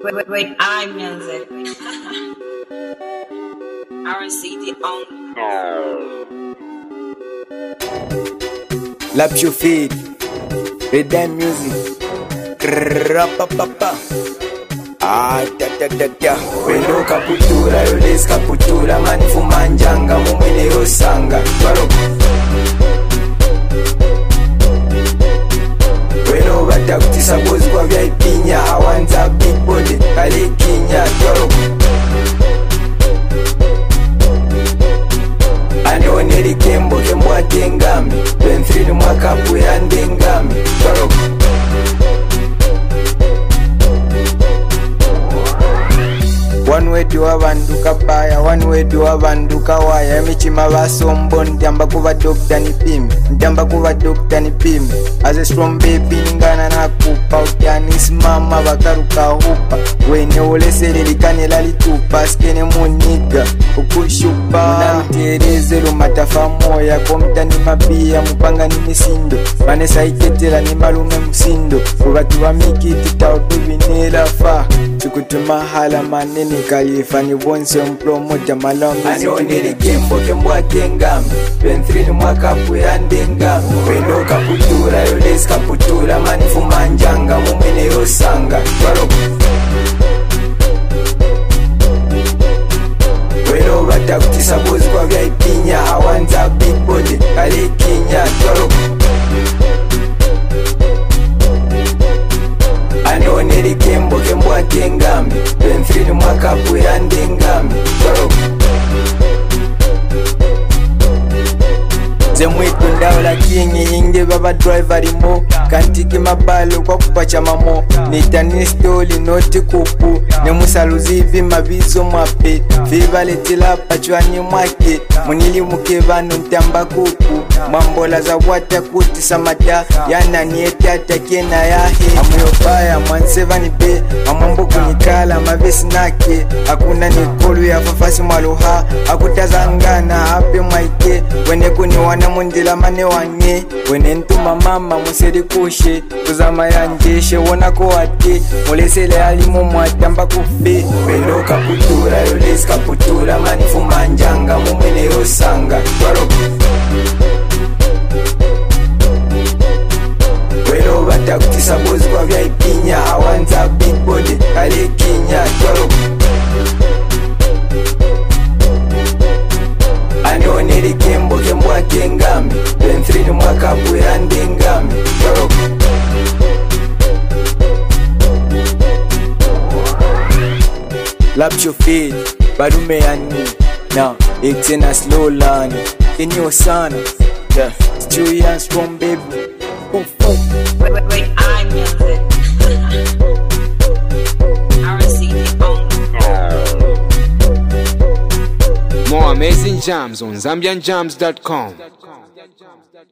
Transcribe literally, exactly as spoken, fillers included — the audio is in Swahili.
Wait, wait, I music. R C D on. Lap your feet. Read that music. Rapapapa. Ah, da da da da. Wendo kaputura, yoles kaputura, manifu manjanga, mumwene yosanga. Twaro. Wendo bata kutisa bozi kwa vya ipinya, awanza big body, kale kinya. Twaro. Anioneri kembo, kembo atengami, twenty-three mwaka puya ndengami. Twaro. One way to avanduka baya, one way to avanduka waya. Michima basombo, ntiamba kuva dokta nipime, ntiamba kuva dokta nipime. As a strong baby ngana nakupa, utanisimama bakaruka hupa. Wene olesele likanela litupa, skene muniga ukushupa. Munalutereze lumatafa moya, komta ni mabia, mupanga ni misindo. Vanessa iketela ni malume msindo, kubatu wa mikiti tautu vinila fa. Tukutuma hala manene kalifa ni bonse mpromoja malami. Anioneri kembo kembo atengami, twenty-three mwaka puya ndengami. Wendo kaputura, yoles kaputura, manifu manjanga, mumene yosanga. Twaro. Wendo bata kutisa bozi kwa vya ipinya, awanza big body, kale kinya. Twaro. Anioneri kembo kembo atengami, twenty-three mwaka puya ndengami. Twaro. Zemwitu ndaula kingi inge baba driver limo, kantiki mabalo kwa kupacha mamo. Nitani stoli noti kupu, ne musaluzi vima vizo mwape. Viva letila pachwani mwake, munili mukevano ntamba kuku. Mwambola za wata kuti samata, yana niete atakena yahe. Amuyopaya mwanseva nipe, amambo kunikala mavesi nake. Hakuna nikolu ya fafasi mwaluha, akutazangana hape mwaike. Wene kuni wana mundila mane wange, wene ntuma mama museri kushe. Kuzama yanjeshe wona kuwate, mulesele alimu mwatamba kufe. Wendo kaputura, yoles kaputura, manifu manjanga, mumwene yosanga. Twaro. Wendo bata kutisa bozi kwa vya ipinya, awanza big body, kale kinya. Twaro. Anioneri kembo kembo atengami, twenty-three mwaka puya ndengami. Twaro. Lap your feet, badume yani. Now, it's in a slow line. In your son, yeah, Stewie and strong baby. Oof, oof. Wait, wait, wait, I music. R C D on. More amazing jams on Zambian Jams dot com.